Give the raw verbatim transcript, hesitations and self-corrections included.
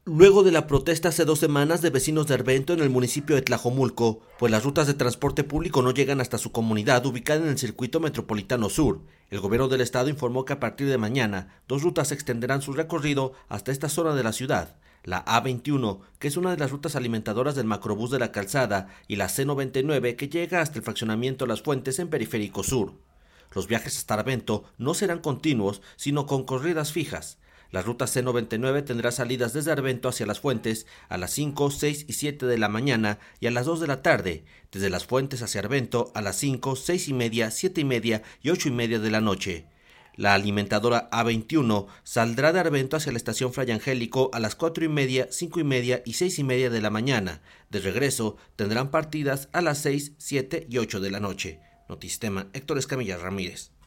Luego de la protesta hace dos semanas de vecinos de Arvento en el municipio de Tlajomulco, pues las rutas de transporte público no llegan hasta su comunidad ubicada en el circuito metropolitano sur, el gobierno del estado informó que a partir de mañana dos rutas extenderán su recorrido hasta esta zona de la ciudad, la A veintiuno, que es una de las rutas alimentadoras del macrobús de la calzada, y la C noventa y nueve, que llega hasta el fraccionamiento Las Fuentes en Periférico Sur. Los viajes hasta Arvento no serán continuos, sino con corridas fijas. La ruta C noventa y nueve tendrá salidas desde Arvento hacia Las Fuentes a las cinco, seis y siete de la mañana y a las dos de la tarde, desde Las Fuentes hacia Arvento a las cinco, seis y media, siete y media y ocho y media de la noche. La alimentadora A veintiuno saldrá de Arvento hacia la estación Fray Angélico a las cuatro y media, cinco y media y seis y media de la mañana. De regreso tendrán partidas a las seis, siete y ocho de la noche. Notistema, Héctor Escamilla Ramírez.